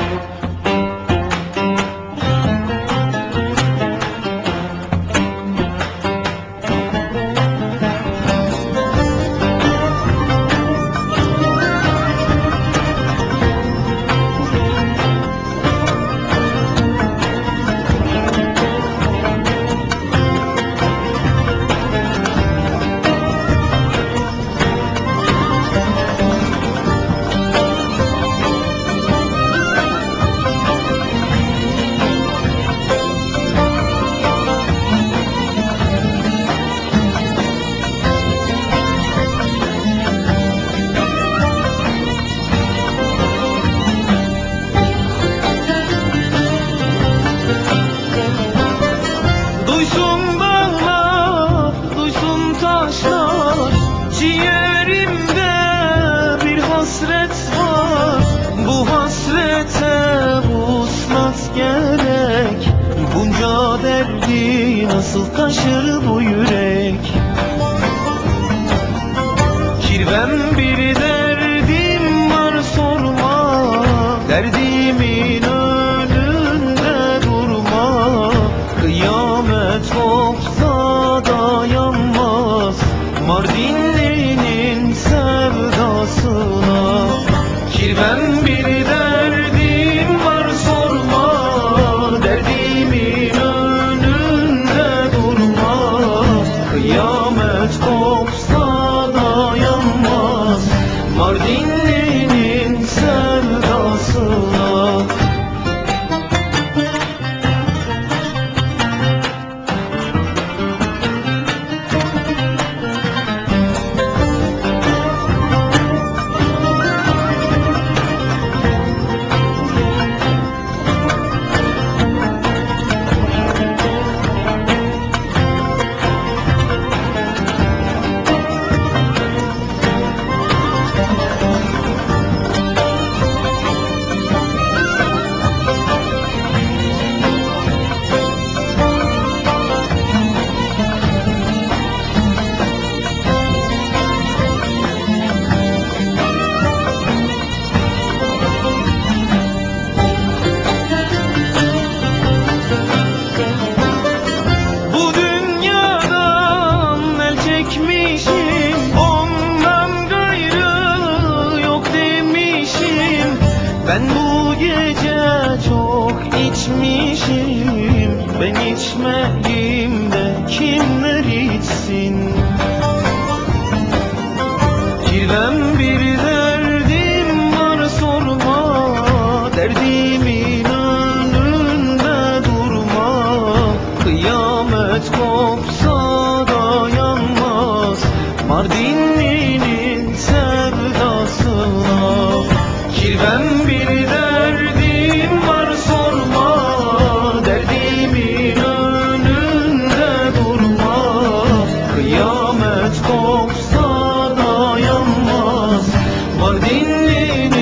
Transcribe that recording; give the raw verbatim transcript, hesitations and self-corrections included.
Duysun dağlar, duysun taşlar, ciğerimde bir hasret var. Bu hasrete vuslat gerek, bunca derdi nasıl taşır bu yürek? Kirvem bir derdim var sorma, derdimin önünde durma. Kıyamet kopsa dayanmaz Mardinli'nin sevdasına. Kirvem bir derdim var sorma, derdimin önünde durma. Kıyamet kopsa dayanmaz Mardinli'nin sevdasına. Ben bu gece çok içmişim, ben içmeyeyim de kimler içsin? Kirvem bir derdim var sorma, derdimin önünde durma. Kıyamet kopsa dayanmaz Mardinli'nin sevdasına. Kirvem bir derdim var sorma, derdimin önünde durma. Kıyamet kopsa dayanmaz Mardinli'nin